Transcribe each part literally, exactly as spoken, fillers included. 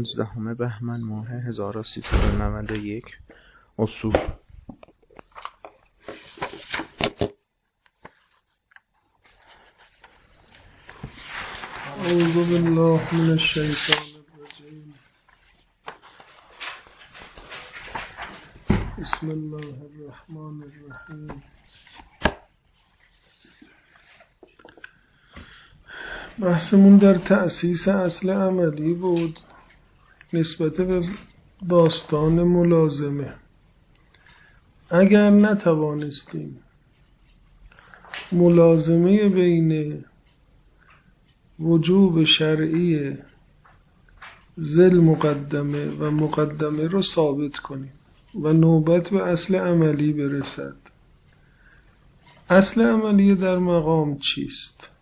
پانزدهم بهمن ماه هزار و سیصد و نود و یک. اصول. اعوذ بالله من الشیطان الرجیم. بسم الله الرحمن الرحیم. بحثمون در تأسیس اصل عملی بود نسبت به داستان ملازمه. اگر نتوانستیم ملازمه بین وجوب شرعی ذل مقدمه و مقدمه رو ثابت کنیم و نوبت به اصل عملی برسد، اصل عملی در مقام چیست؟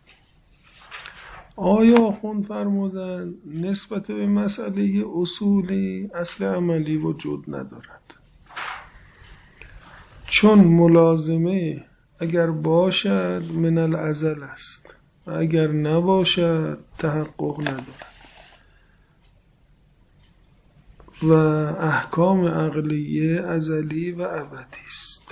آیا آخوند فرمودن نسبت به مسئله اصولی اصل عملی وجود ندارد، چون ملازمه اگر باشد من الازل است و اگر نباشد تحقق ندارد و احکام عقلیه ازلی و ابدی است.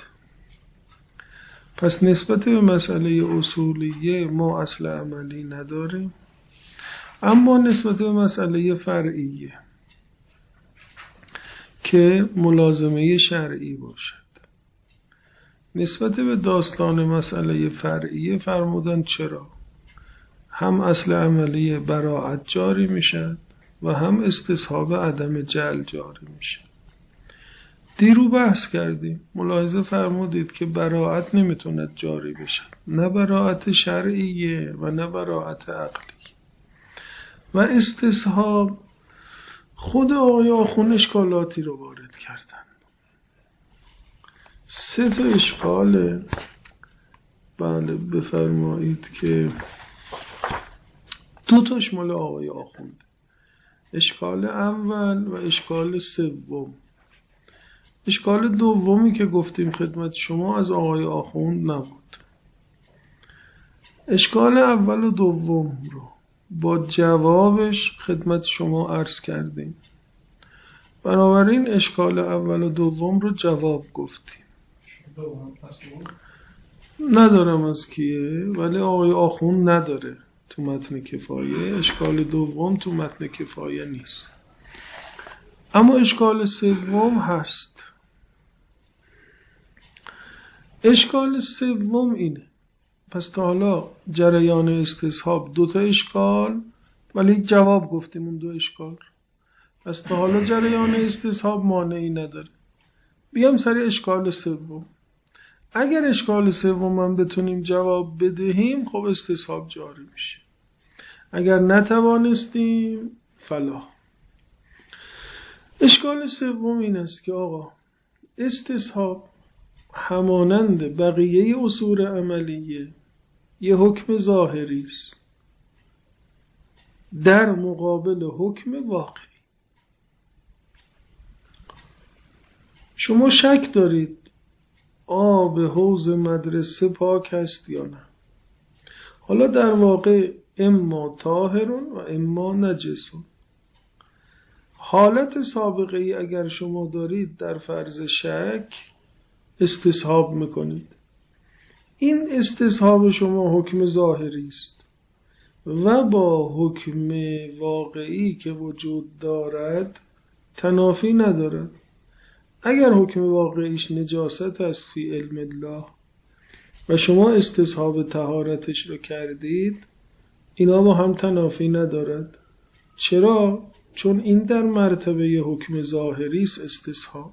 پس نسبت به مسئله اصولیه ما اصل عملی نداریم، اما نسبت به مسئله فرعیه که ملازمه شرعی باشد، نسبت به داستان مسئله فرعیه فرمودن چرا هم اصل عملی براءت جاری میشد و هم استصحاب عدم جعل جاری میشه. دیرو بحث کردیم، ملاحظه فرمودید که براءت نمیتوند جاری بشه، نه براءت شرعیه و نه براءت عقلی. و استصحاب خود آقای آخوند اشکالاتی رو وارد کردن. سه تا اشکاله. بله بفرمایید که دو تاش مال آقای آخوند، اشکال اول و اشکال سوم. اشکال دومی که گفتیم خدمت شما از آقای آخوند نبود. اشکال اول و دوم رو با جوابش خدمت شما عرض کردیم، بنابراین اشکال اول و دوم رو جواب گفتیم. ندارم از کیه، ولی آقای آخوند نداره تو متن کفایه. اشکال دوم تو متن کفایه نیست، اما اشکال سوم هست. اشکال سوم اینه. پس تا حالا جریان استصحاب دو تا اشکال ولی جواب گفتیم اون دو اشکال. پس تا حالا جریان استصحاب مانعی نداره. بیام سر اشکال سوم. اگر اشکال سوم هم بتونیم جواب بدهیم خب استصحاب جاری میشه، اگر نتوانستیم فلا. اشکال سوم این است که آقا استصحاب همانند بقیه اصول عملیه یه حکم ظاهری است در مقابل حکم واقعی. شما شک دارید آب حوض مدرسه پاک است یا نه؟ حالا در واقع اما طاهرون و اما نجسون. حالت سابقه ای اگر شما دارید در فرض شک استصحاب میکنید. این استصحاب شما حکم ظاهری است و با حکم واقعی که وجود دارد تنافی ندارد. اگر حکم واقعیش نجاست است فی علم الله و شما استصحاب طهارتش رو کردید، اینا با هم تنافی ندارد. چرا؟ چون این در مرتبه حکم ظاهری است استصحاب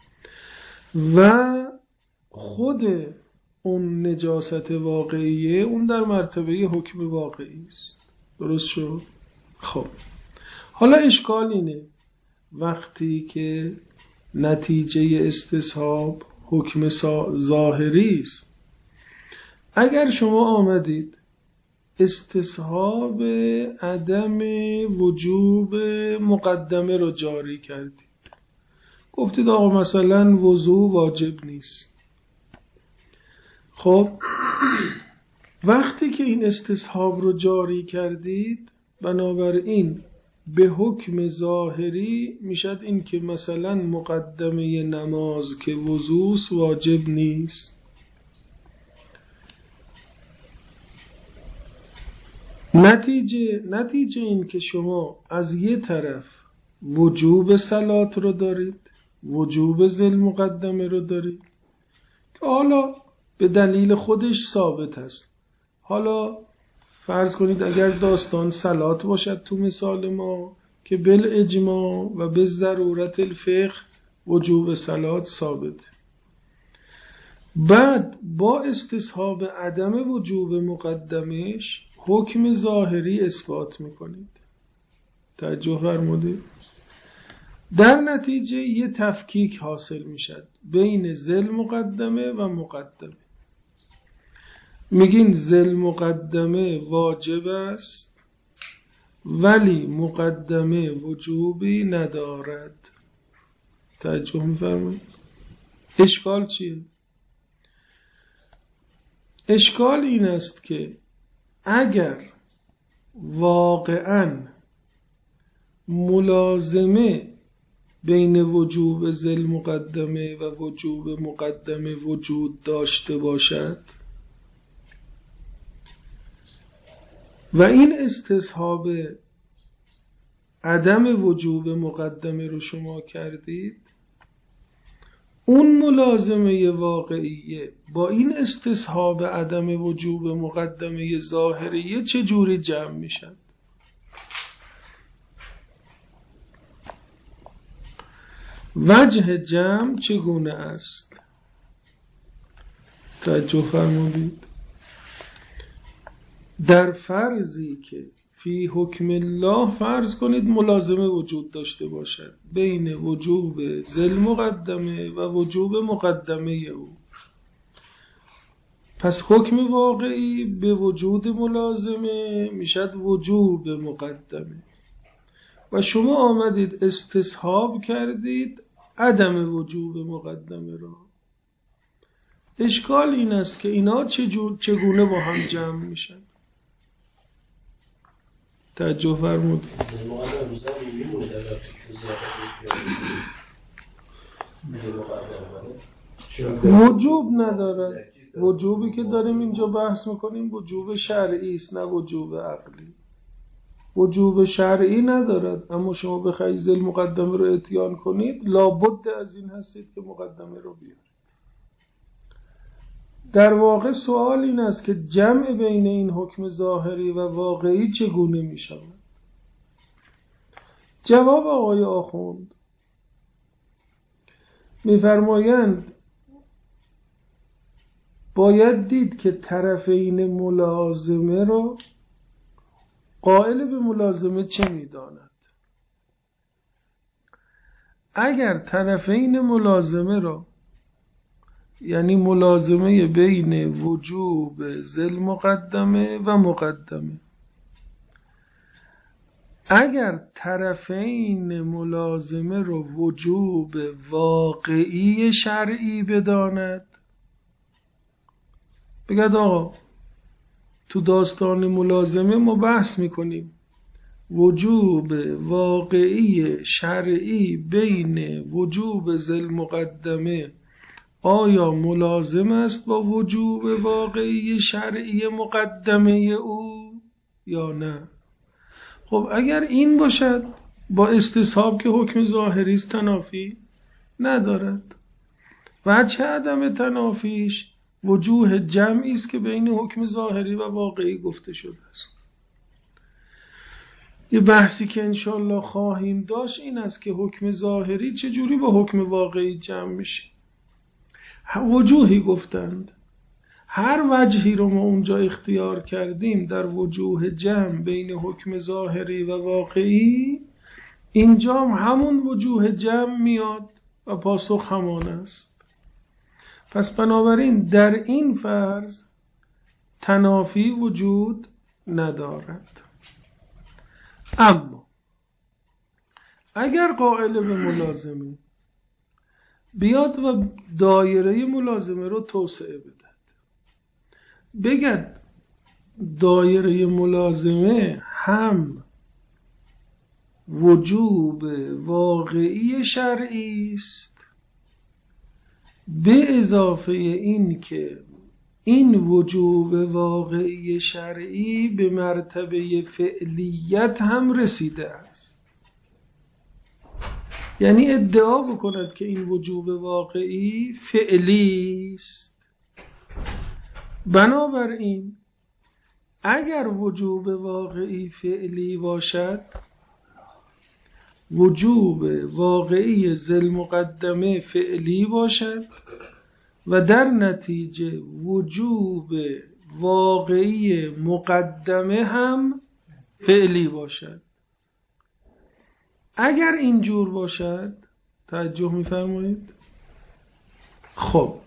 و خود اون نجاست واقعیه اون در مرتبه حکم واقعی است. درست شد؟ خب حالا اشکال اینه وقتی که نتیجه استصحاب حکم ظاهری است، اگر شما آمدید استصحاب عدم وجوب مقدمه رو جاری کردید، گفتید آقا مثلا وضو واجب نیست، خب وقتی که این استصحاب رو جاری کردید بنابراین به حکم ظاهری میشد این که مثلا مقدمه نماز که وضوء واجب نیست. نتیجه نتیجه این که شما از یه طرف وجوب صلات رو دارید، وجوب ذل مقدمه رو دارید که حالا به دلیل خودش ثابت است. حالا فرض کنید اگر داستان صلات باشد تو مثال ما که بالاجماع و به ضرورت الفقه وجوب صلات ثابت، بعد با استصحاب عدم وجوب مقدمش حکم ظاهری اثبات میکنید. توجه فرمودید؟ در نتیجه یه تفکیک حاصل میشد بین ذل مقدمه و مقدمه. میگین ذل مقدمه واجب است ولی مقدمه وجوبی ندارد. توجه میفرمایید؟ اشکال چیه؟ اشکال این است که اگر واقعاً ملازمه بین وجوب ذل مقدمه و وجوب مقدمه وجود داشته باشد و این استصحاب عدم وجوب مقدمه رو شما کردید، اون ملازمه واقعیه با این استصحاب عدم وجوب مقدمه ظاهریه چجوری جمع میشن؟ وجه جمع چگونه است؟ توجه فرمودید؟ در فرضی که فی حکم الله فرض کنید ملازمه وجود داشته باشد بین وجوب ذل مقدمه و وجوب مقدمه او، پس حکم واقعی به وجود ملازمه میشد وجوب مقدمه و شما آمدید استصحاب کردید عدم وجوب مقدمه را. اشکال این است که اینا چجور چگونه با هم جمع میشن؟ توجه فرمودید؟ وجوب ندارد. وجوبی که داریم اینجا بحث میکنیم وجوب شرعی است نه وجوب عقلی. وجوب شرعی ندارد، اما شما بخواید ذل مقدمه رو اتیان کنید لابد از این هستید که مقدمه رو بیارید. در واقع سوال این است که جمع بین این حکم ظاهری و واقعی چگونه می شود؟ جواب آقای آخوند می فرمایند باید دید که طرفین ملازمه رو قائل به ملازمه چه می داند. اگر طرفین ملازمه رو یعنی ملازمه بین وجوب ذل مقدمه و مقدمه، اگر طرفین ملازمه رو وجوب واقعی شرعی بداند، بگد آقا تو داستان ملازمه ما بحث میکنیم وجوب واقعی شرعی بین وجوب ذل مقدمه آیا ملازم است با وجوب واقعی شرعی مقدمه او یا نه؟ خب اگر این باشد با استصحاب که حکم ظاهری است تنافی ندارد. وجه عدم تنافیش وجوه جمعی است که بین حکم ظاهری و واقعی گفته شده است. یه بحثی که انشالله خواهیم داشت این است که حکم ظاهری چجوری با حکم واقعی جمع میشه. وجوهی گفتند، هر وجهی رو ما اونجا اختیار کردیم در وجوه جمع بین حکم ظاهری و واقعی، اینجا همون وجوه جمع میاد و پاسخ همان است. پس بنابراین در این فرض تنافی وجود ندارد. اما اگر قائل به ملازمه بیاد و دایره ملازمه رو توسعه بدد، بگد دایره ملازمه هم وجوب واقعی شرعی است، به اضافه این که این وجوب واقعی شرعی به مرتبه فعلیت هم رسیده است. یعنی ادعا بکند که این وجوب واقعی فعلی است. بنابراین اگر وجوب واقعی فعلی باشد، وجوب واقعی ذی مقدمه فعلی باشد و در نتیجه وجوب واقعی مقدمه هم فعلی باشد. اگر اینجور باشد، توجه می‌فرمایید؟ خب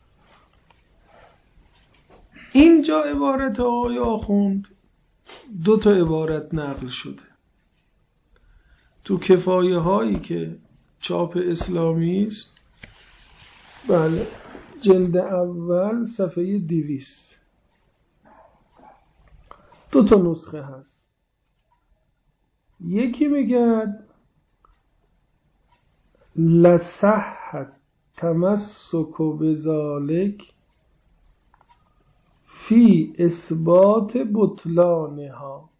اینجا عبارت آقای آخوند دو تا عبارت نقل شده تو کفایه هایی که چاپ اسلامی است. بله، جلد اول صفحه دویست دو تا نسخه هست. یکی میگه لصح تمسک بذالک فی اثبات بطلانها.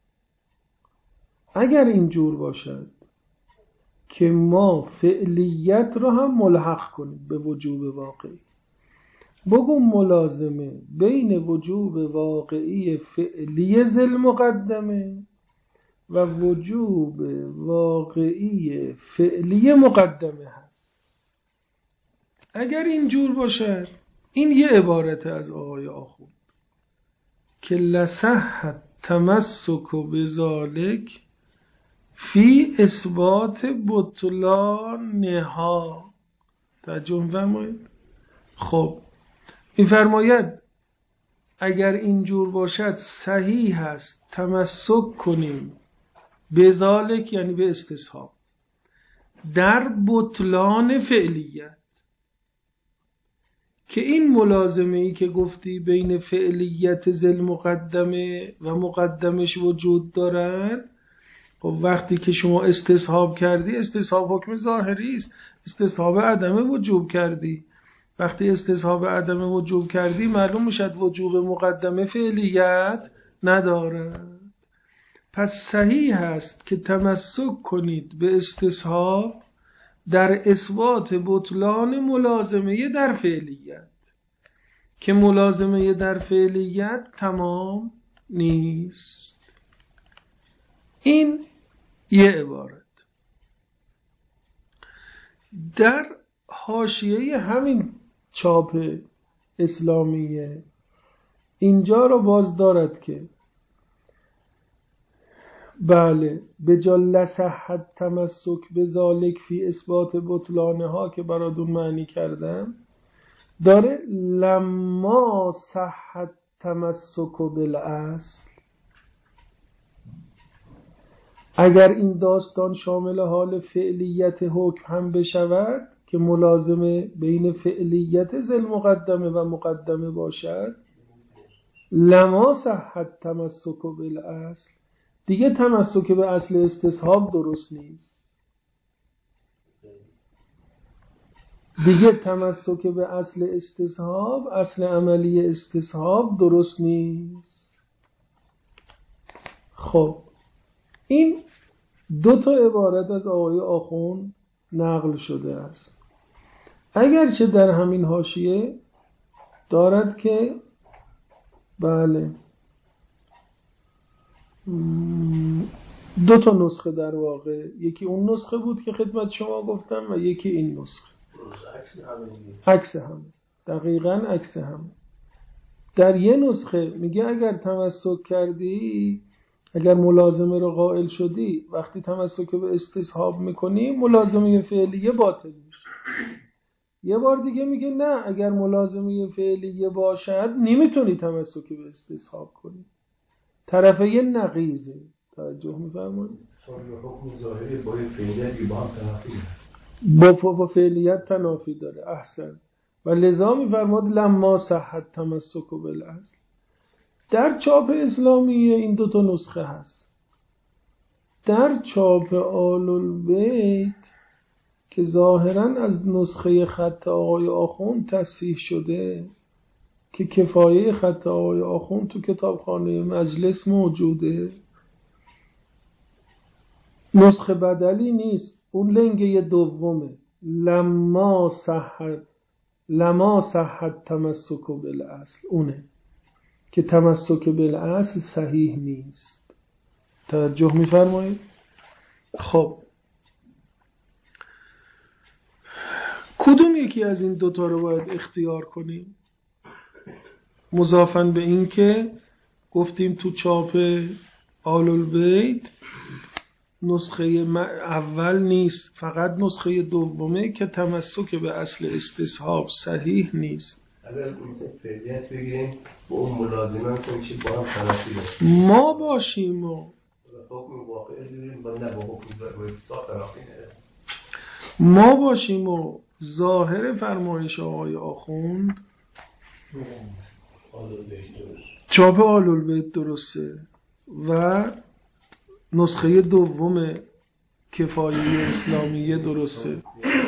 اگر اینجور باشد که ما فعلیت رو هم ملحق کنیم به وجوب واقعی، بگم ملازمه بین وجوب واقعی فعلی ذی المقدمه و وجوب واقعی فعلی مقدمه هست. اگر اینجور باشد، این یه عبارت از آقای آخوند که لصح تمسک بذالک فی اثبات بطلانها. توجه فرمایید. خب این فرماید اگر اینجور باشد صحیح است تمسک کنیم بذالک، یعنی به استصحاب، در بطلان فعلیت، که این ملازمه ای که گفتی بین فعلیت ذی المقدمه و مقدمش وجود دارد، خب وقتی که شما استصحاب کردی، استصحاب حکم ظاهری است، استصحاب عدم وجوب کردی. وقتی استصحاب عدم وجوب کردی، معلوم میشد وجوب مقدمه فعلیت ندارد. پس صحیح است که تمسک کنید به استصحاب در اثبات بطلان ملازمه در فعلیت، که ملازمه در فعلیت تمام نیست. این یه عبارت. در حاشیه همین چاپ اسلامیه اینجا رو باز دارد که بله به جا لصح تمسک بذالک فی اثبات بطلانها که براتون معنی کردم، داره لما صح تمسک بالاصل. اگر این داستان شامل حال فعلیت حکم هم بشود که ملازمه بین فعلیت ذی المقدمه و مقدمه باشد، لما صح تمسک بالاصل، دیگه تمسک به اصل استصحاب درست نیست. دیگه تمسک به اصل استصحاب، اصل عملی استصحاب درست نیست. خب این دو تا عبارت از آقای آخوند نقل شده است. اگرچه در همین حاشیه دارد که بله دو تا نسخه در واقع، یکی اون نسخه بود که خدمت شما گفتم و یکی این نسخه، عکس هم، دقیقاً عکس هم. در یه نسخه میگه اگر تمسک کردی، اگر ملازمه رو قائل شدی، وقتی تمسک به استصحاب میکنی ملازمه فعلیه باطل میشه. یه بار دیگه میگه نه، اگر ملازمه فعلیه باشد نمیتونی تمسک به استصحاب کنی. طرفه یه نقیزه. توجه میفرمایید؟ حکم ظاهری با فعلیت با هم تنافی با با فعلیت تنافی داره. احسن. و لذا میفرماد لما صحت تمسک بالاصل. در چاپ اسلامی این دو تا نسخه هست. در چاپ آل البیت که ظاهراً از نسخه خط آقای آخوند تصحیح شده که کفایه خط آقای آخوند تو کتابخانه مجلس موجوده، نسخه بدلی نیست، اون لنگه دومه. لما صحت لما صحت تمسک بالاصل، اونه که تمسک بالاصل صحیح نیست. توجه می‌فرمایید؟ خب کدوم یکی از این دوتا رو باید اختیار کنیم؟ مضافاً به این که گفتیم تو چاپ آل البیت نسخه اول نیست، فقط نسخه دومه که تمسک به اصل استصحاب صحیح نیست. اگر مثل فعلیت بگیریم با اون ملازمه مثل چی با هم تنافی داره، ما باشیم و حکم واقعی بگیریم با نه با حکم استصحاب تنافی نداره. ما باشیم و ظاهر فرمایش آقای آخوند چاپ آل البیت درسته و نسخه دوم کفایه اسلامیه درسته.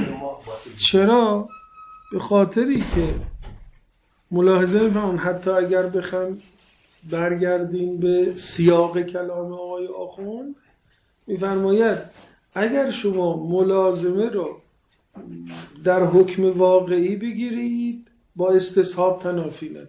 چرا؟ به خاطری که ملاحظه می‌فرمایید حتی اگر بخوام برگردیم به سیاق کلام آقای آخوند، می‌فرماید اگر شما ملازمه رو در حکم واقعی بگیرید با استصحاب تنافی نداره،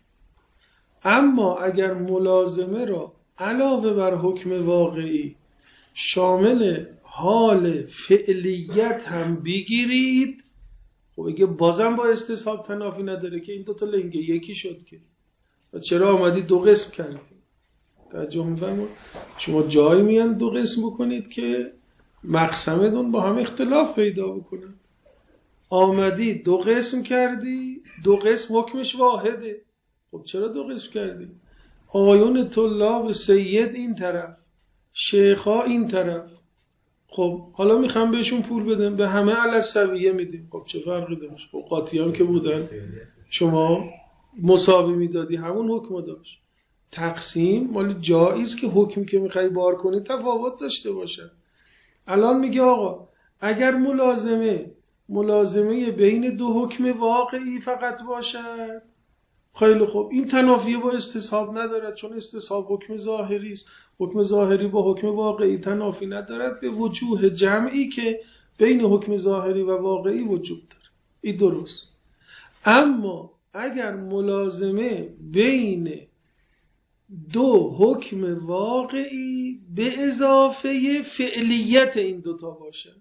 اما اگر ملازمه رو علاوه بر حکم واقعی شامل حال فعلیت هم بگیرید، خب اگه بازم با استصحاب تنافی نداره که این دوتا لنگه یکی شد که. و چرا آمدی دو قسم کردیم؟ توجه می‌فرمایید؟ شما جایی میان دو قسم بکنید که مقسمتون با هم اختلاف پیدا بکنه. آمدی دو قسم کردی، دو قسم حکمش واحده. خب چرا دو قسم کردی؟ آیون طلاب سید این طرف، شیخا این طرف. خب حالا میخوام بهشون پول بدم، به همه علی السویه میدیم. خب چه فرقی داره؟ خب قاطیان که بودن شما مساوی میدادی، همون حکم داشت. تقسیم مال جایز که حکمی که میخوای بار کنی تفاوت داشته باشه. الان میگه آقا اگر ملازمه ملازمه بین دو حکم واقعی فقط باشد، خیلی خوب، این تنافیه با استصحاب ندارد، چون استصحاب حکم ظاهری است. حکم ظاهری با حکم واقعی تنافی ندارد به وجوه جمعی که بین حکم ظاهری و واقعی وجود داره. این درست. اما اگر ملازمه بین دو حکم واقعی به اضافه فعلیت این دوتا باشه،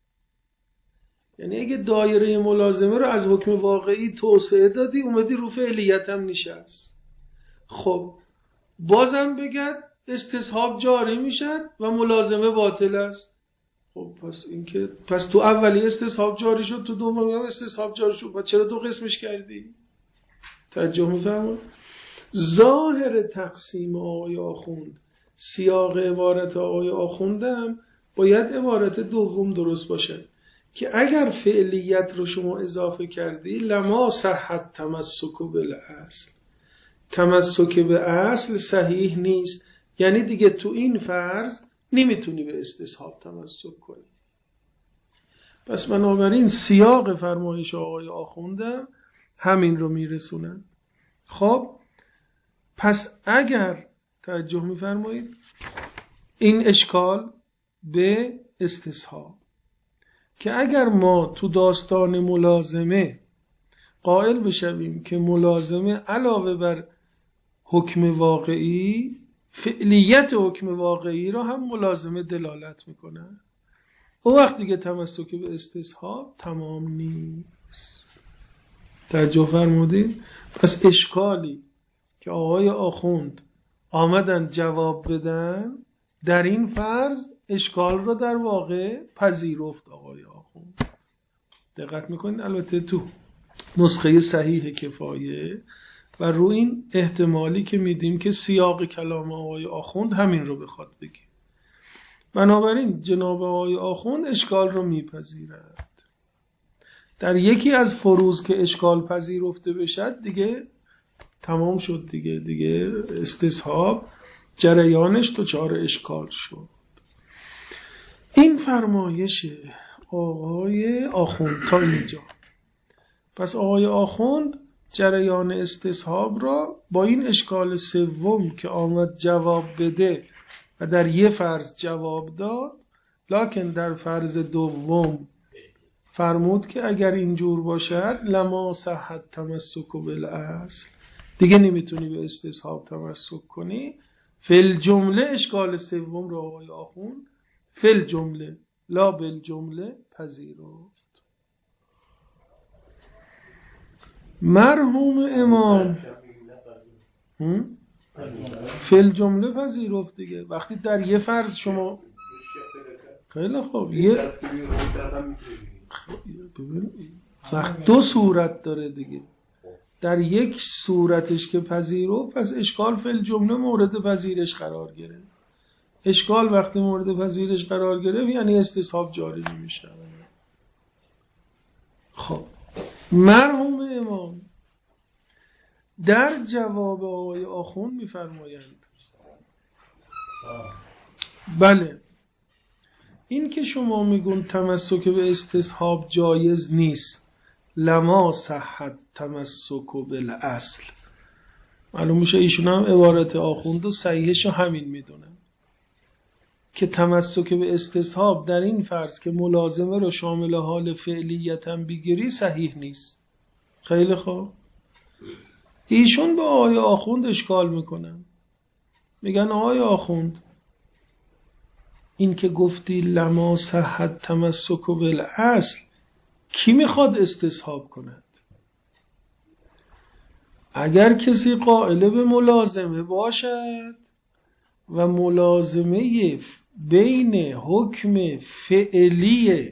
یعنی اگه دایره ملازمه رو از حکم واقعی توسعه دادی اومدی رو فعلیت هم نشست، خب بازم بگد استصحاب جاری میشد و ملازمه باطل است. خب پس این که پس تو اولی استصحاب جاری شد، تو دومی هم استصحاب جاری شد، و چرا دو قسمش کردی؟ توجه می‌فرمایید؟ ظاهر تقسیم آقای آخوند، سیاق عبارت آقای آخوندم باید عبارت دوم درست باشه که اگر فعلیت رو شما اضافه کردی لما صحت تمسک بالاصل، تمسک به اصل صحیح نیست، یعنی دیگه تو این فرض نمیتونی به استصحاب تمسک کنی. پس بنابراین سیاق فرمایش آقای آخوندم همین رو میرسونن. خب پس اگر توجه میفرمایید این اشکال به استصحاب که اگر ما تو داستان ملازمه قائل بشویم که ملازمه علاوه بر حکم واقعی فعلیت حکم واقعی را هم ملازمه دلالت میکنه، اون وقت دیگه تمسک به استصحاب تمام نیست. توجه فرمودید؟ پس اشکالی که آقای آخوند آمدن جواب بدن در این فرض اشکال رو در واقع پذیرفت آقای آخوند. دقت میکنید؟ البته تو نسخه صحیح کفایه و رو این احتمالی که میدیم که سیاق کلام آقای آخوند همین رو بخواد بگه، بنابراین جناب آقای آخوند اشکال رو میپذیرد. در یکی از فروض که اشکال پذیرفته بشد دیگه تمام شد، دیگه دیگه استصحاب جریانش دچار اشکال شد. این فرمایش آقای آخوند تا اینجا. پس آقای آخوند جریان استصحاب را با این اشکال سوم که آمد جواب بده و در یه فرض جواب داد، لکن در فرض دوم فرمود که اگر اینجور باشد لما صحت تمسک بالاصل، دیگه نمیتونی به استصحاب تمسک کنی. فل جمله اشکال سوم را آقای آخوند فل جمله لا بل جمله پذیرفت. مرحوم امام فل جمله پذیرفت دیگه. وقتی در یه فرض شما خیلی خوب یه وقت دو صورت داره دیگه، در یک صورتش که پذیرفت پس اشکال فل جمله مورد پذیرش قرار گرفت. اشکال وقتی مورد پذیرش قرار گرفت یعنی استصحاب جاری نمیشه. خب مرحوم امام در جواب آقای آخوند میفرمایند بله این که شما میگون تمسک به استصحاب جایز نیست، لما صحت تمسک بالاصل، معلوم میشه ایشون هم عبارت آخوند و صحیحش همین میدونن که تمسک به استصحاب در این فرض که ملازمه رو شامل حال فعلیتاً بگیری صحیح نیست. خیلی خوب، ایشون به آقای آخوند اشکال میکنن، میگن آقای آخوند این که گفتی لما صحت تمسک بالاصل کی میخواد استصحاب کند؟ اگر کسی قائل به ملازمه باشد و ملازمه بین حکم فعلی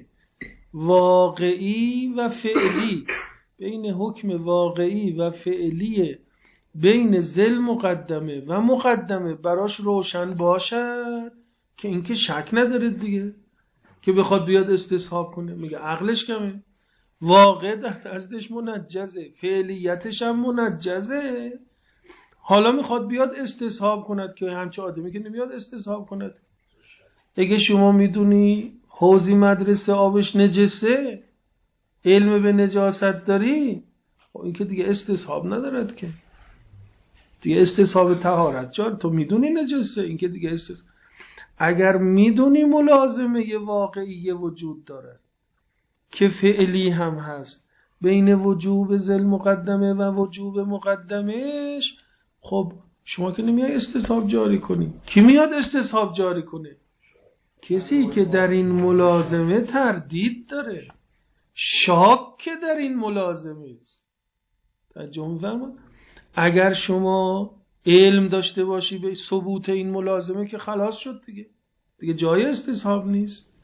واقعی و فعلی بین حکم واقعی و فعلی بین ذل مقدمه و مقدمه براش روشن باشد که اینکه شک نداره دیگه که بخواد بیاد استصحاب کنه، میگه عقلش کمه، واقع در نزدش منجزه، فعلیتش هم منجزه، حالا میخواد بیاد استصحاب کند که همچه آدمی که نمیاد استصحاب کند. اگه شما میدونی حوضی مدرسه آبش نجسه، علم به نجاست داری، این که دیگه استصحاب ندارد که دیگه استصحاب طهارت جان، تو میدونی نجسه، این که دیگه استصحاب. اگر میدونی ملازمه یه واقعی وجود داره که فعلی هم هست بین وجوب ذل مقدمه و وجوب مقدمش، خب شما که نمیای استصحاب جاری کنی. کی میاد استصحاب جاری کنه؟ کسی که در این ملازمه تردید داره، شاک که در این ملازمه است. ترجمه فرما اگر شما علم داشته باشی به ثبوت این ملازمه که خلاص شد دیگه، دیگه جای استصحاب نیست.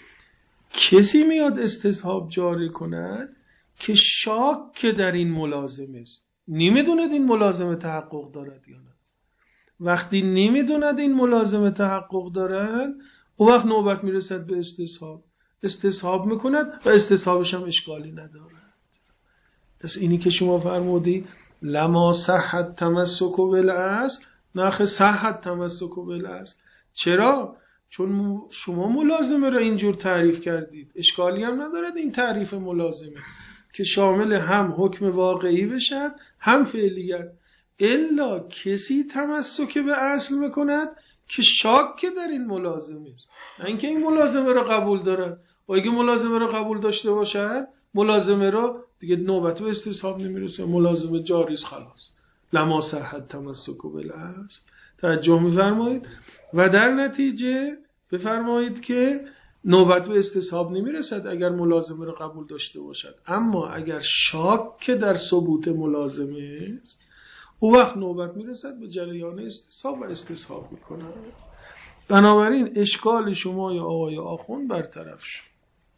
کسی میاد استصحاب جاری کند که شاک که در این ملازمه است، نمیدوند این ملازمه تحقق دارد یا نه. وقتی نمیدوند این ملازمه تحقق دارد، اون وقت نوبت میرسد به استصحاب، استصحاب میکند و استصحابش هم اشکالی ندارد. پس اینی که شما فرمودی لما صحت تمسک بالاصل، نخ صحت تمسک بالاصل. چرا؟ چون شما ملازمه را اینجور تعریف کردید، اشکالی هم ندارد این تعریف ملازمه که شامل هم حکم واقعی بشد هم فعلیت. الا کسی تمسک به اصل میکند که شاک در این ملازمه است، اینکه این ملازمه را قبول دارد. و اگه ملازمه را قبول داشته باشد، ملازمه را دیگه نوبت به استصحاب نمیرسه، ملازمه جاری است خلاص. لما صحت تمسک بالاصل. توجه می‌فرمایید؟ و در نتیجه بفرمایید که نوبت به استصحاب نمیرسد اگر ملازمه را قبول داشته باشد. اما اگر شاک در ثبوت ملازمه است، او وقت نوبت میرسد به جریان استصحاب و استصحاب میکنه. بنابراین اشکال شما یا آقای آخوند برطرف شد.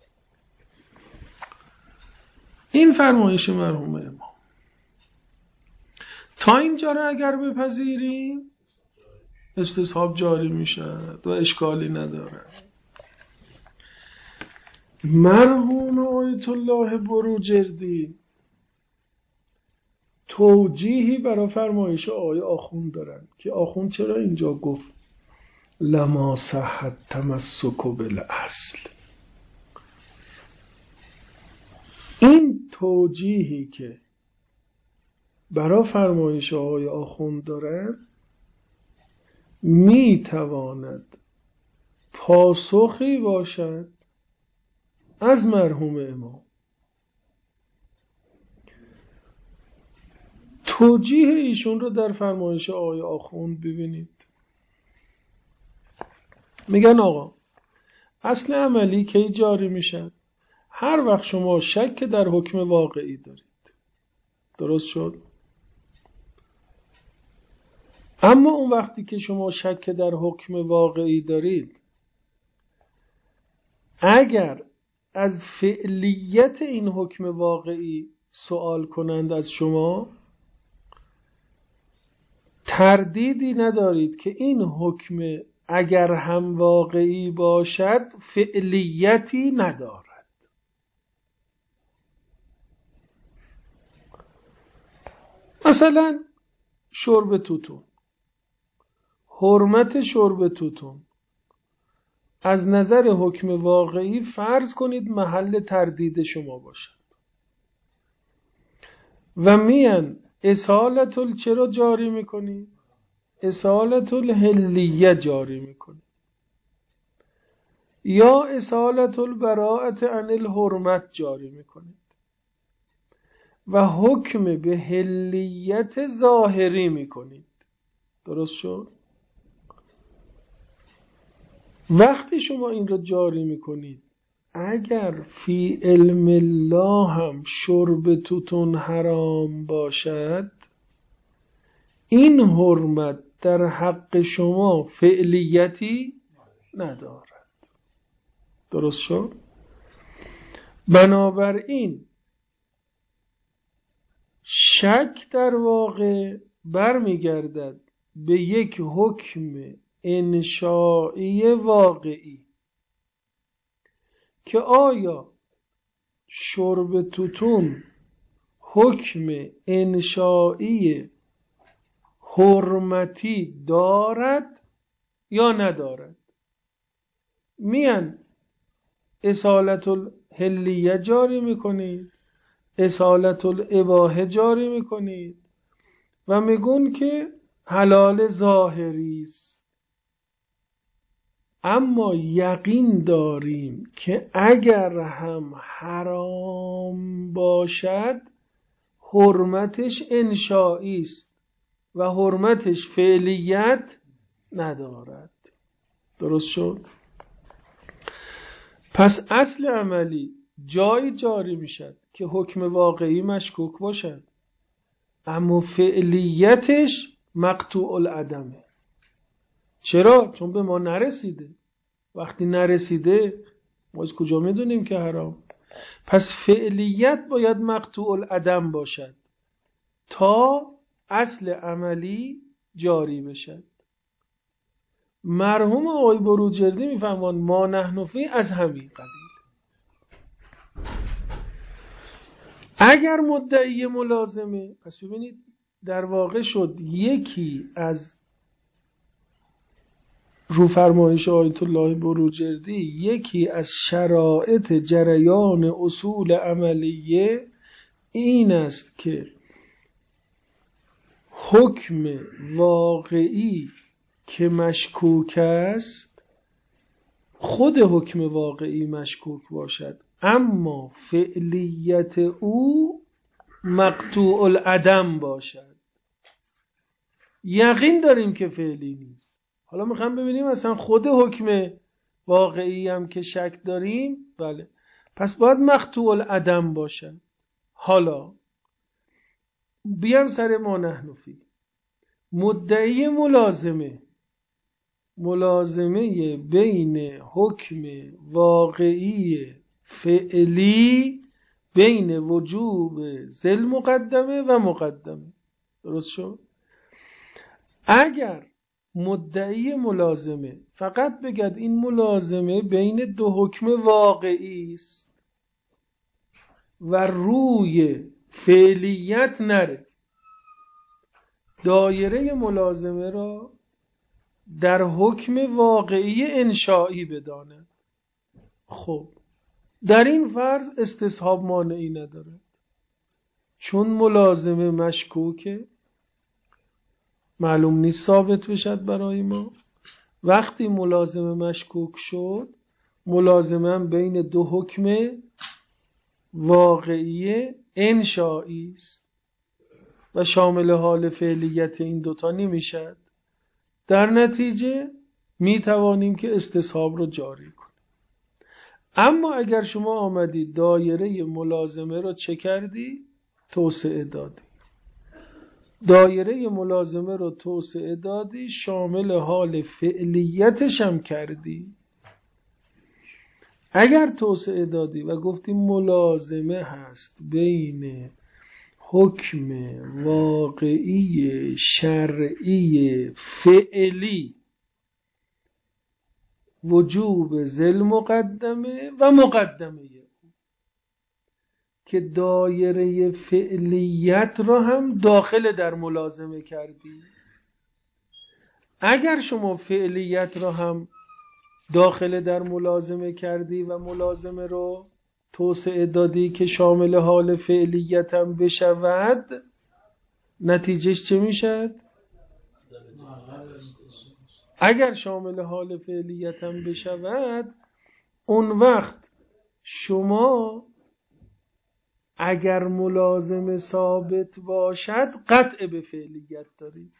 این فرمایش مرحوم امام تا اینجا را اگر بپذیریم استصحاب جاری میشد و اشکالی نداره. مرحوم آیت الله بروجردی توجیهی برای فرمایش آقای آخوند دارن که آخوند چرا اینجا گفت لما صح التمسک بالاصل. این توجیهی که برای فرمایش آقای آخوند دارد می تواند پاسخی باشد از مرحوم امام. توجیه ایشون رو در فرمایش آقای آخوند ببینید. میگن آقا اصل عملی کی جاری میشن؟ هر وقت شما شک در حکم واقعی دارید. درست شد؟ اما اون وقتی که شما شک در حکم واقعی دارید، اگر از فعلیت این حکم واقعی سوال کنند از شما، تردیدی ندارید که این حکم اگر هم واقعی باشد فعلیتی ندارد. مثلا شرب توتون، حرمت شرب توتون از نظر حکم واقعی فرض کنید محل تردید شما باشد و میان اصالت ال چرا جاری میکنید؟ اصالت الحلیه جاری میکنید یا اصالت البراءت عن الحرمت جاری میکنید و حکم به حلیت ظاهری میکنید. درست شد؟ وقتی شما این رو جاری میکنید، اگر فی علم الله هم شرب توتون حرام باشد، این حرمت در حق شما فعلیتی ندارد. درست شد؟ بنابراین شک در واقع برمیگردد به یک حکم انشائی واقعی که آیا شرب توتون حکم انشائی حرمتی دارد یا ندارد. میان اصالت الحلیه جاری میکنید، اصالت الاباحه جاری میکنید و میگون که حلال ظاهری است. اما یقین داریم که اگر هم حرام باشد حرمتش انشائی است و حرمتش فعلیت ندارد. درست شد؟ پس اصل عملی جایی جاری میشد که حکم واقعی مشکوک باشد اما فعلیتش مقطوع العدمه. چرا؟ چون به ما نرسیده. وقتی نرسیده ما از کجا میدونیم که حرام؟ پس فعلیت باید مقطوع العدم باشد تا اصل عملی جاری بشد. مرحوم آقای بروجردی میفهمان ما نحن فی از همین قبیل. اگر مدعی ملازمه، پس ببینید در واقع شد یکی از رو فرمایش آیت الله بروجردی، یکی از شرایط جریان اصول عملیه این است که حکم واقعی که مشکوک است خود حکم واقعی مشکوک باشد اما فعلیت او مقطوع العدم باشد. یقین داریم که فعلی نیست. حالا میخوام ببینیم مثلا خود حکم واقعی هم که شک داریم، بله، پس باید مقطوع العدم باشد. حالا بیام سر ما نحن فی. مدعی ملازمه ملازمه بین حکم واقعی فعلی بین وجوب ذل مقدمه و مقدمه. درست شد؟ اگر مدعی ملازمه فقط بگد این ملازمه بین دو حکم واقعی است و روی فعلیت نره، دایره ملازمه را در حکم واقعی انشایی بداند. خب در این فرض استصحاب مانعی نداره، چون ملازمه مشکوکه، معلوم نیست ثابت بشد برای ما. وقتی ملازمه مشکوک شد، ملازمه بین دو حکم واقعی انشایی است و شامل حال فعلیت این دوتا نمیشد. در نتیجه می توانیم که استصحاب رو جاری کنیم. اما اگر شما آمدید دایره ملازمه رو چه کردی؟ توسعه دادی. دایره ملازمه رو توسعه دادی، شامل حال فعلیتش هم کردی. اگر توسعه دادی و گفتی ملازمه هست بین حکم واقعی شرعی فعلی وجوب ذل مقدمه و مقدمه، که دایره فعلیت را هم داخل در ملازمه کردی. اگر شما فعلیت را هم داخل در ملازمه کردی و ملازمه رو توسعه دادی که شامل حال فعلیت هم بشود، نتیجهش چه میشد؟ اگر شامل حال فعلیت هم بشود، اون وقت شما اگر ملازمه ثابت باشد قطع به فعلیت دارید.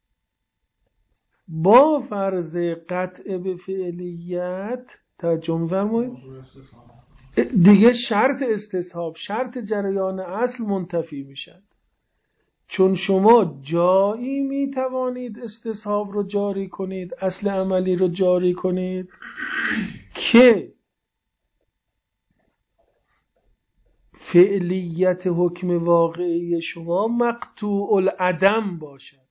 با فرض قطع به فعلیت توجه فرمایید، دیگه شرط استصحاب، شرط جریان اصل منتفی میشد، چون شما جایی می توانید استصحاب رو جاری کنید، اصل عملی رو جاری کنید که فعلیت حکم واقعی شما مقطوع العدم باشد.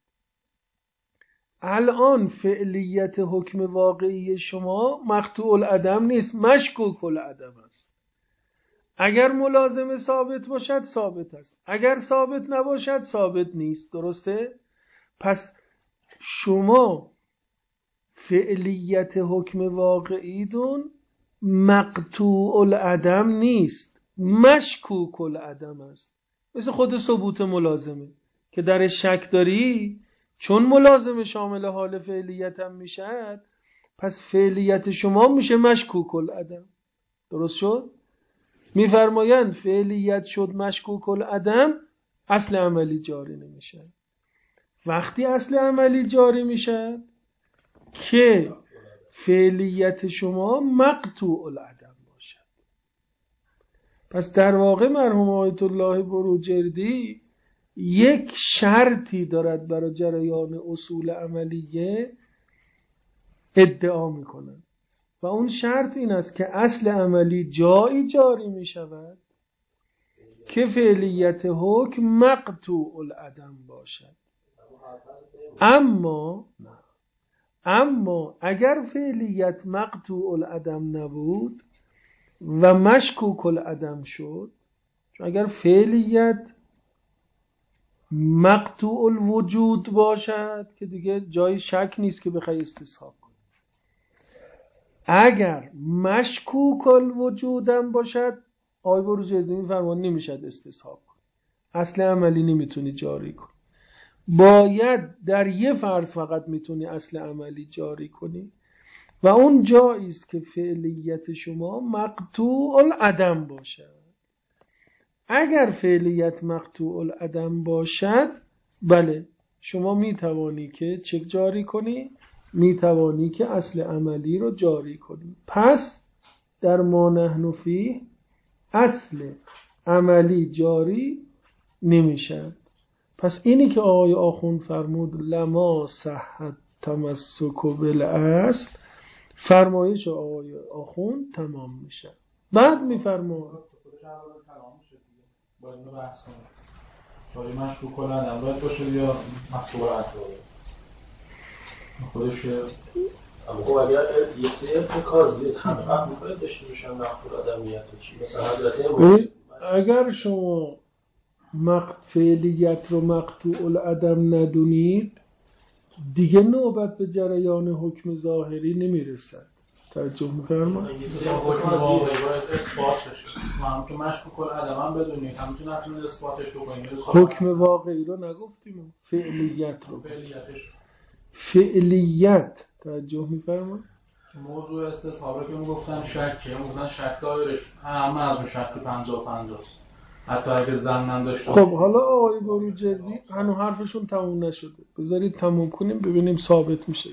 الان فعلیت حکم واقعی شما مقطوع العدم نیست، مشکوک العدم است. اگر ملازمه ثابت باشد ثابت است، اگر ثابت نباشد ثابت نیست. درسته؟ پس شما فعلیت حکم واقعیتون مقطوع العدم نیست، مشکوک العدم است. مثل خود ثبوت ملازمه که در شک داری، چون ملازمه شامل حال فعلیت هم میشد، پس فعلیت شما میشه مشکوک العدم. درست شد؟ میفرمایند فعلیت شد مشکوک العدم، اصل عملی جاری نمیشه. وقتی اصل عملی جاری میشه که فعلیت شما مقطوع العدم باشد. پس در واقع مرحوم آیت الله بروجردی یک شرطی دارد برای جریان اصول عملیه ادعا میکنند و اون شرط این است که اصل عملی جایی جاری می شود که فعلیت حکم مقطوع العدم باشد. اما اما اگر فعلیت مقطوع العدم نبود و مشکوک العدم شد، چون اگر فعلیت مقطوع الوجود باشد که دیگه جای شک نیست که بخوای استصحاب کنی، اگر مشکوک الوجودم باشد آی بروجردی می‌فرمان نمیشد استصحاب کنی، اصل عملی نمیتونی جاری کنی. باید در یه فرض فقط میتونی اصل عملی جاری کنی و اون جایی است که فعلیت شما مقطوع العدم باشد. اگر فعلیت مقطوع العدم باشد، بله شما میتوانی که چک جاری کنی، میتوانی که اصل عملی رو جاری کنی. پس در ما نحن فیه اصل عملی جاری نمیشد. پس اینی که آقای آخوند فرمود لما صحت تمسک بالاصل، فرمایش آقای آخوند تمام میشه. بعد میفرماد با اینو بحث کنیم جایی مشکوک العدم باید باشه یا مقطوع العدم خودش. اما اگر یه سری ارتکاز نیست حقیقت میخواید داشته باشن مقطوع العدمیت چی؟ مثلا حضرت امام اگر شما مقت فعلیت رو مقطوع العدم ندونید، دیگه نوبت به جریان حکم ظاهری نمیرسد. توجه می‌فرمایید؟ حکم واقعی باید اثبات بشه. ما که مشکوک العدم بدونیم هم میتونیم نتونیم اثباتش بکنیم. حکم واقعی رو نگفتیم، فعلیت رو. فعلیتش. فعلیت توجه می‌فرمایید؟ موضوع استصحابه که میگفتن شکه، میگفتن شک دایرش همه از شک پنجاه پنجاه است. حتی اگه زن داشته. خب حالا آقای بروجردی هنوز حرفشون تموم نشده. بذارید تموم کنیم ببینیم ثابت میشه.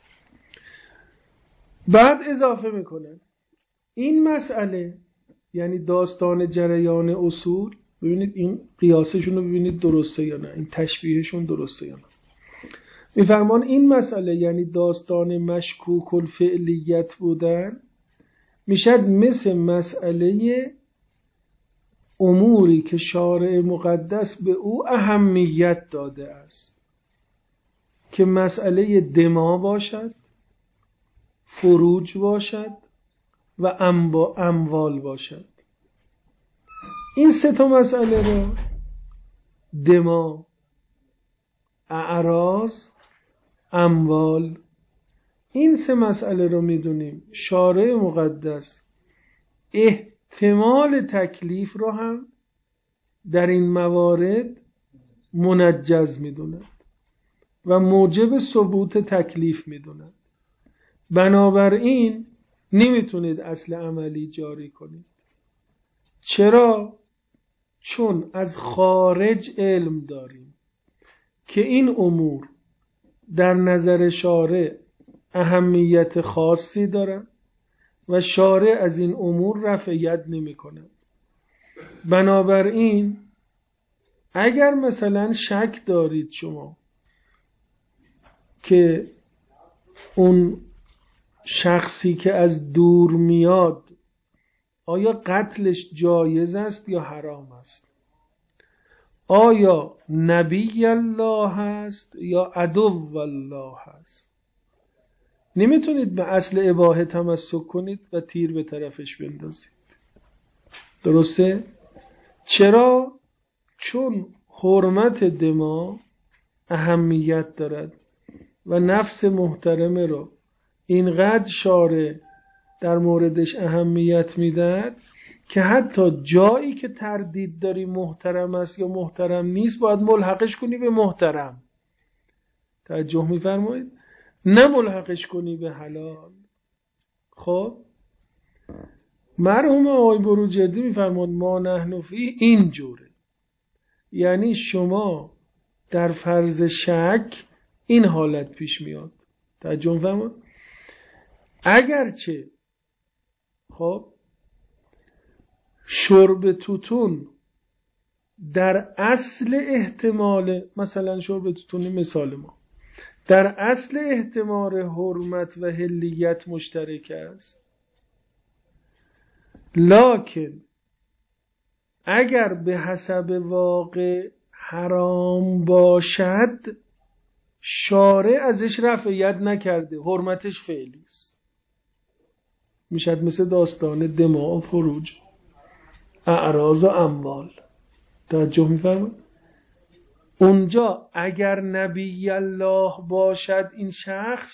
بعد اضافه میکنن این مسئله، یعنی داستان جریان اصول، ببینید این قیاسشون رو ببینید درسته یا نه، این تشبیهشون درسته یا نه. میفرمان این مسئله یعنی داستان مشکوک الفعلیت بودن میشد مثل مسئله اموری که شارع مقدس به او اهمیت داده است که مسئله دما باشد، فروج باشد و اموال باشد. این سه تا مسئله رو، دما، اعراض، اموال، این سه مسئله رو میدونیم شارع مقدس احتمال تکلیف رو هم در این موارد منجز میدوند و موجب ثبوت تکلیف میدوند. بنابراین نمیتونید اصل عملی جاری کنید. چرا؟ چون از خارج علم داریم که این امور در نظر شارع اهمیت خاصی دارند و شارع از این امور رفع ید نمی کند. بنابراین اگر مثلا شک دارید شما که اون شخصی که از دور میاد آیا قتلش جایز است یا حرام است، آیا نبی الله هست یا عدو الله هست، نمیتونید به اصل اباحه تمسک کنید و تیر به طرفش بندازید. درسته؟ چرا؟ چون حرمت دما اهمیت دارد و نفس محترمه رو اینقدر شارع در موردش اهمیت میدهد که حتی جایی که تردید داری محترم است یا محترم نیست باید ملحقش کنی به محترم. توجه میفرمایید؟ نه ملحقش کنی به حلال. خب مرحوم آقای بروجردی میفرماد ما نحن فی این جوره، یعنی شما در فرض شک این حالت پیش میاد. توجه میفرمایید؟ اگرچه خب شرب توتون در اصل احتمال، مثلا شرب توتون مثال ما در اصل احتمال حرمت و حلیت مشترک است، لکن اگر به حسب واقع حرام باشد شارع ازش رفع ید نکرده، حرمتش فعلی است. میشد مثل داستان دما و فروج، اعراض و اموال. توجه میفرمایید؟ اونجا اگر نبی الله باشد این شخص،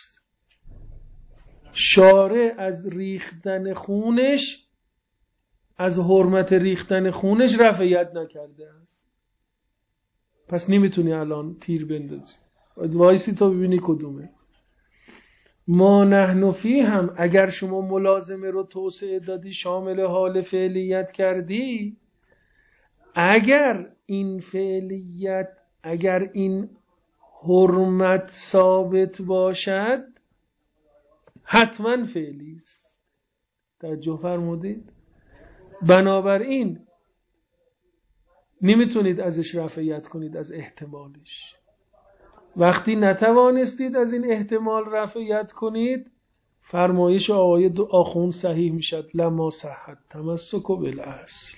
شارع از ریختن خونش، از حرمت ریختن خونش رفع ید نکرده است. پس نمیتونی الان تیر بندازی، وایسی تا ببینی کدومه. ما نحن فی هم اگر شما ملازمه رو توسعه دادی شامل حال فعلیت کردی، اگر این فعلیت، اگر این حرمت ثابت باشد حتما فعلی است. توجه فرمودید؟ بنابراین نمیتونید ازش رفع ید کنید از احتمالش. وقتی نتوانستید از این احتمال رفع ید کنید، فرمایش آقای آخوند صحیح میشد لما صحت تمسک بالاصل.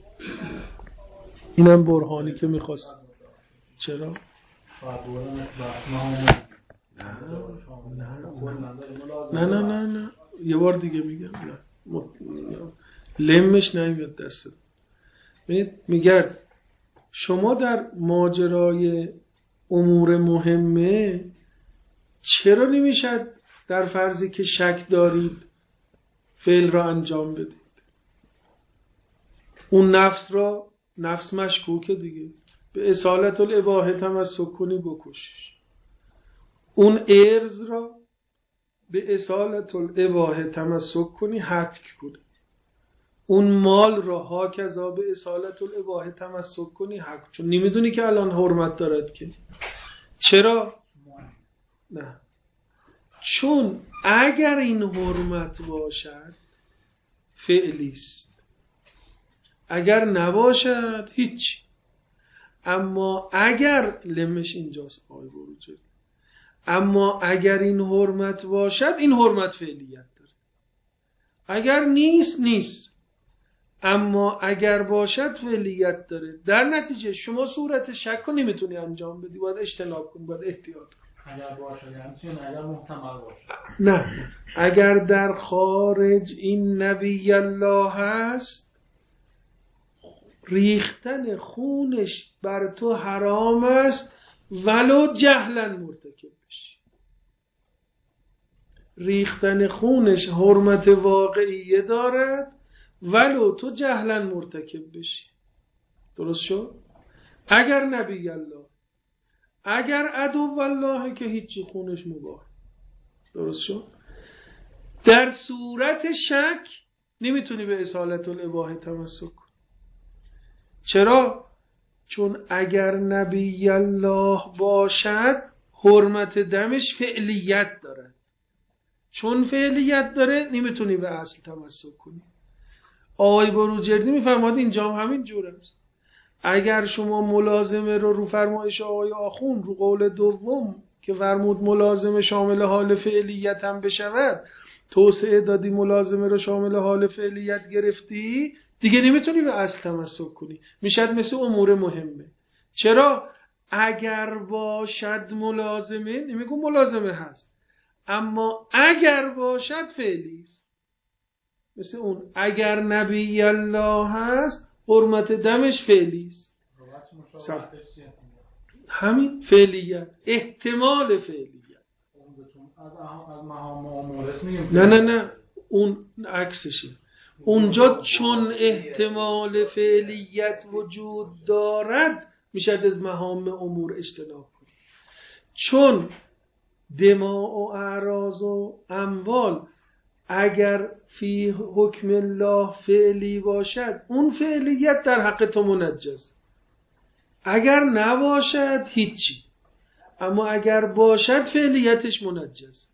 اینم برهانی که میخواست. چرا؟ نه نه نه نه یه بار دیگه میگم، نه لمش نمیاد دست. میگه شما در ماجرای امور مهمه چرا نمیشد در فرضی که شک دارید فعل را انجام بدید؟ اون نفس را، نفس مشکوکه دیگه، به اصالت الاباحه تمسک کنی بکشش. اون ارز را به اصالت الاباحه تمسک کنی هتک کنی. اون مال را هاکذا به اصالت الاباحه تمسک کنی حق، چون نمیدونی که الان حرمت دارد که. چرا؟ نه، چون اگر این حرمت باشد فعلیست، اگر نباشد هیچ. اما اگر لمش اینجاست آی بروجه، اما اگر این حرمت باشد این حرمت فعلیت داره. اگر نیست نیست، اما اگر باشد فعلیت داره. در نتیجه شما صورت شک رو نمیتونی انجام بدی، باید اجتناب کنی، باید احتیاط کنی. اگر باشد یعنی چی؟ اگر محتمل باشد. نه، اگر در خارج این نبی الله هست، ریختن خونش بر تو حرام است ولو جهلا مرتکب بشی. ریختن خونش حرمت واقعیه دارد ولو تو جهلا مرتکب بشی. درست شد؟ اگر نبی الله، اگر عدو الله که هیچی، خونش مباح. درست شد؟ در صورت شک نمیتونی به اصالت الاباحه تمسک کنی. چرا؟ چون اگر نبی الله باشد حرمت دمش فعلیت داره. چون فعلیت داره نمیتونی به اصل تمسک کنی. آقای بروجردی میفرماد اینجا هم همین جور است. اگر شما ملازمه رو رو فرمایش آقای آخون رو قول دوم که فرمود ملازمه شامل حال فعلیت هم بشود، توسعه دادی ملازمه رو شامل حال فعلیت گرفتی، دیگه نمیتونی به اصل تمسک کنی، میشد مثل امور مهمه. چرا؟ اگر باشد ملازمه، نمیگم ملازمه هست، اما اگر باشد فعلی است. مثل اون اگر نبی الله هست حرمت دمش فعلی است. همین فعلیت، احتمال فعلیت. نه نه نه، اون عکسشه. اونجا چون احتمال فعلیت وجود دارد میشد از مهام امور اجتناب کنید. چون دماء و اعراض و اموال اگر فی حکم الله فعلی باشد اون فعلیت در حق تو منجز، اگر نباشد هیچی، اما اگر باشد فعلیتش منجز.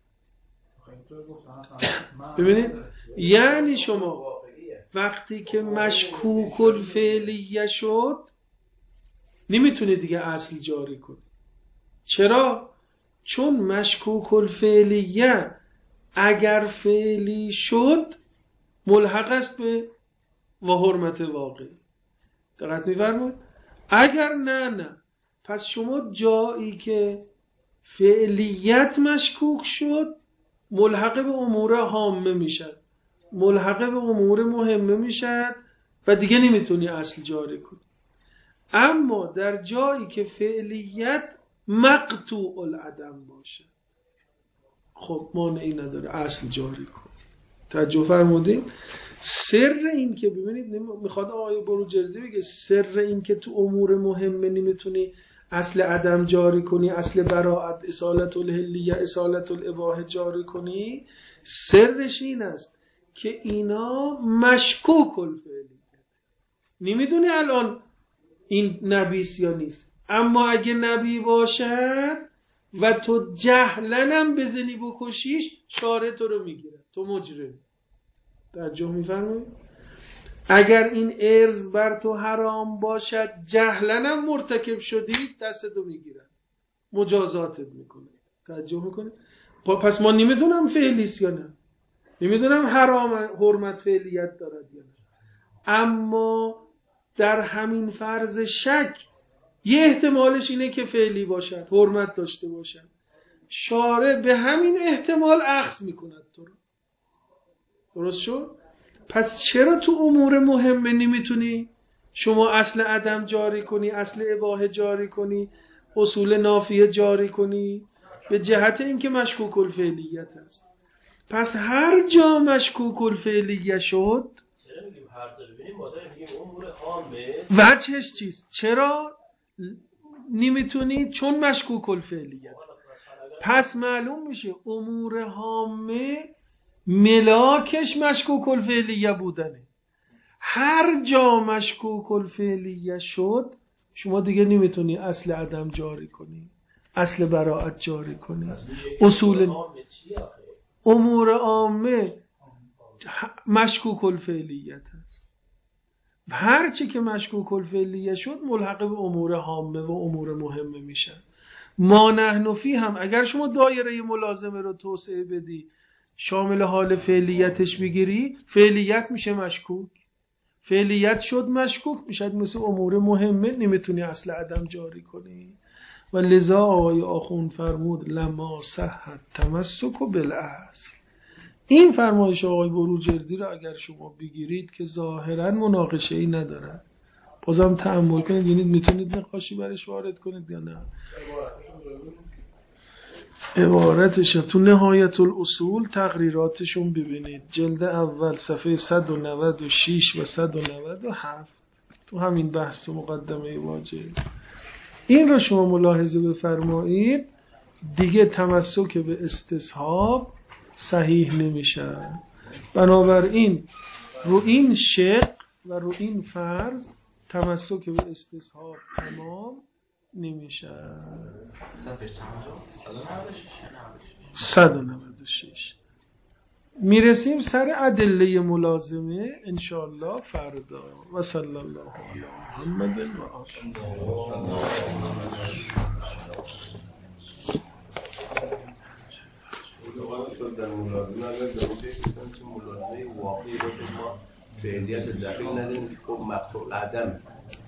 ببینید یعنی شما وقتی که مشکوک الفعلیه شد نمیتونی دیگه اصل جاری کنی. چرا؟ چون مشکوک الفعلیه اگر فعلی شد ملحق است به و حرمت واقعی. دقت می‌فرمایید؟ اگر نه نه، پس شما جایی که فعلیت مشکوک شد ملحق به امور هامه میشد، ملحق به امور مهمه میشد و دیگه نمیتونی اصل جاری کنی. اما در جایی که فعلیت مقطوع العدم باشه خب مانعی نداره اصل جاری کن. توجه فرمودید؟ سر این که ببینید میخواد آقای بروجردی بگه سر این که تو امور مهمه نمیتونی اصل عدم جاری کنی، اصل براءت، اصالت الحلیه، اصالت الاباحه جاری کنی، سرش این است که اینا مشکوک الفعلیه. نمیدونی الان این نبیست یا نیست، اما اگه نبی باشد و تو جهلنم بزنی بکشیش شارع تو رو میگیره، تو مجرم. توجه میفرمایید؟ اگر این ارز بر تو حرام باشد جهلنم مرتکب شدی دستتو میگیرن، مجازاتت میکنه. توجه میکنه؟ پس ما نمیدونم فعلیست یا نه، نمیدونم حرام حرمت فعلیت دارد یا نه، اما در همین فرض شک یه احتمالش اینه که فعلی باشد، حرمت داشته باشد، شارع به همین احتمال اخذ میکند تو رو. درست شد؟ پس چرا تو امور مهمه نمیتونی شما اصل عدم جاری کنی، اصل اباحه جاری کنی، اصول نافیه جاری کنی؟ به جهت اینکه مشکوک الفعلیت است. پس هر جا مشکوک الفعلیت شد وجهش چیست؟ چرا نمیتونی؟ چون مشکوک الفعلیت. پس معلوم میشه امور هامه ملاکش مشکوک الفعلیت بودنه. هر جا مشکوک الفعلیت شد شما دیگه نمیتونی اصل عدم جاری کنی، اصل براءت جاری کنی. اصول امور عامه مشکوک الفعلیت است. هر چی که مشکوک الفعلیت شد ملحق به امور عامه و امور مهمه میشن. ما نحن فی هم اگر شما دایره ملازمه رو توسعه بدی شامل حال فعلیتش بگیری، فعلیت میشه مشکوک، فعلیت شد مشکوک میشد، مثل امور مهمه نمیتونی اصل عدم جاری کنی. و لذا آقای آخوند فرمود لما صحت تمسک بالاصل. این فرمایش آقای بروجردی رو اگر شما بگیرید که ظاهرا مناقشه ای نداره، بازم تأمل کنید یعنی میتونید نقاشی برش وارد کنید یا نه. عبارتش تو نهایت الاصول تقریراتشون ببینید، جلد اول صفحه صد و نود و شش و صد و نود و هفت تو همین بحث مقدمه واجب. این رو شما ملاحظه بفرمایید، دیگه تمسک به استصحاب صحیح نمیشه. بنابراین رو این شق و رو این فرض تمسک به استصحاب تمام نمیشه. صد و نود و شش میرسیم سر ادله ملازمه انشاءالله فردا. و صلی الله علی محمد و آله. در ملازمه اگر در اون بسیستم چه ملازمه واقعی باشه ما فعلیت دقیق نداریم که خب مقطوع عدم